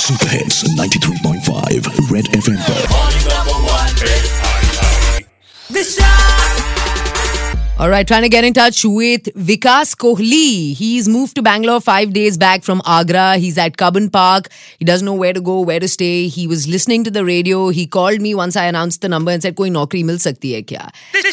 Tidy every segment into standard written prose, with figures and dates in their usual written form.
Super hits 93.5 red FM पर। All right, trying to get in touch with Vikas Kohli. He's moved to Bangalore 5 days back from Agra. He's at Cubbon Park. He doesn't know where to go, where to stay. He was listening to the radio. He called me once I announced the number and said, "Koi naukri mil sakti hai kya?"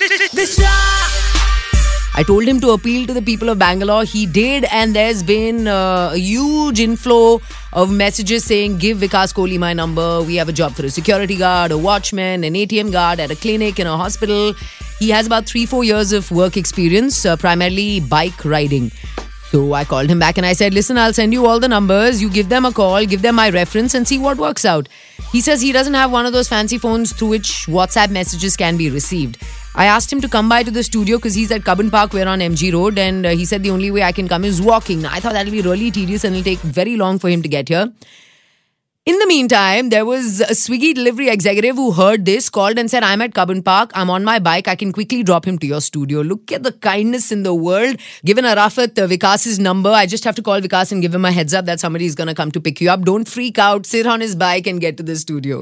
I told him to appeal to the people of Bangalore. He did, and there's been a huge inflow of messages saying, "Give Vikas Kohli my number. We have a job for a security guard, a watchman, an ATM guard at a clinic, in a hospital." He has about 3-4 years of work experience, primarily bike riding. So I called him back and I said, "Listen, I'll send you all the numbers. You give them a call, give them my reference and see what works out." He says he doesn't have one of those fancy phones through which WhatsApp messages can be received. I asked him to come by to the studio because he's at Cubbon Park. We're on MG Road, and he said the only way I can come is walking. Now, I thought that'll be really tedious and it'll take very long for him to get here. In the meantime, there was a Swiggy delivery executive who heard this, called and said, "I'm at Cubbon Park. I'm on my bike. I can quickly drop him to your studio." Look at the kindness in the world. Given Arafat Vikas's number, I just have to call Vikas and give him a heads up that somebody is going to come to pick you up. Don't freak out. Sit on his bike and get to the studio.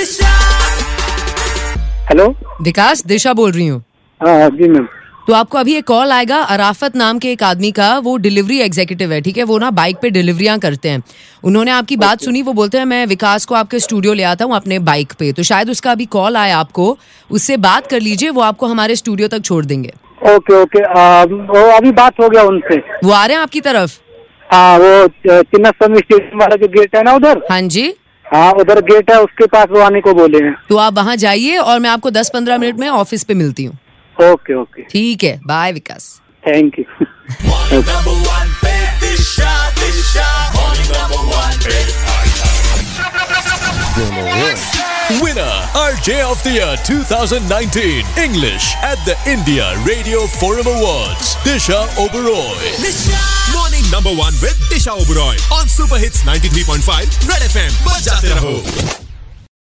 Hello Vikas, Disha बोल रही हूँ। हाँ जी ma'am. तो आपको अभी एक call आएगा अराफत नाम के एक आदमी का। वो डिलीवरी एग्जीक्यूटिव है, ठीक है। वो ना बाइक पे डिलीवरियां करते हैं। उन्होंने आपकी बात सुनी। वो बोलते हैं मैं विकास को आपके स्टूडियो ले आता हूँ अपने बाइक पे। तो शायद उसका अभी कॉल आया आपको, उससे बात कर लीजिए। वो आपको हमारे स्टूडियो तक छोड़ देंगे। ओके वो अभी बात हो गया उनसे। वो आ रहे हैं आपकी तरफ? हाँ, वो चिन्नास्वामी स्टेडियम वाला जो गेट है ना उधर। हाँ जी, हाँ उधर गेट है, उसके पास वो आने को बोले हैं। तो आप वहाँ जाइए और मैं आपको 10-15 मिनट में ऑफिस पे मिलती हूँ। ओके ओके ठीक है, bye Vikas. Thank you. Winner RJ of the Year 2019 English at the India Radio Forum Awards, Disha Oberoi. Morning number 1 with Disha Oberoi on Super Hits 93.5 Red FM. Bajate raho.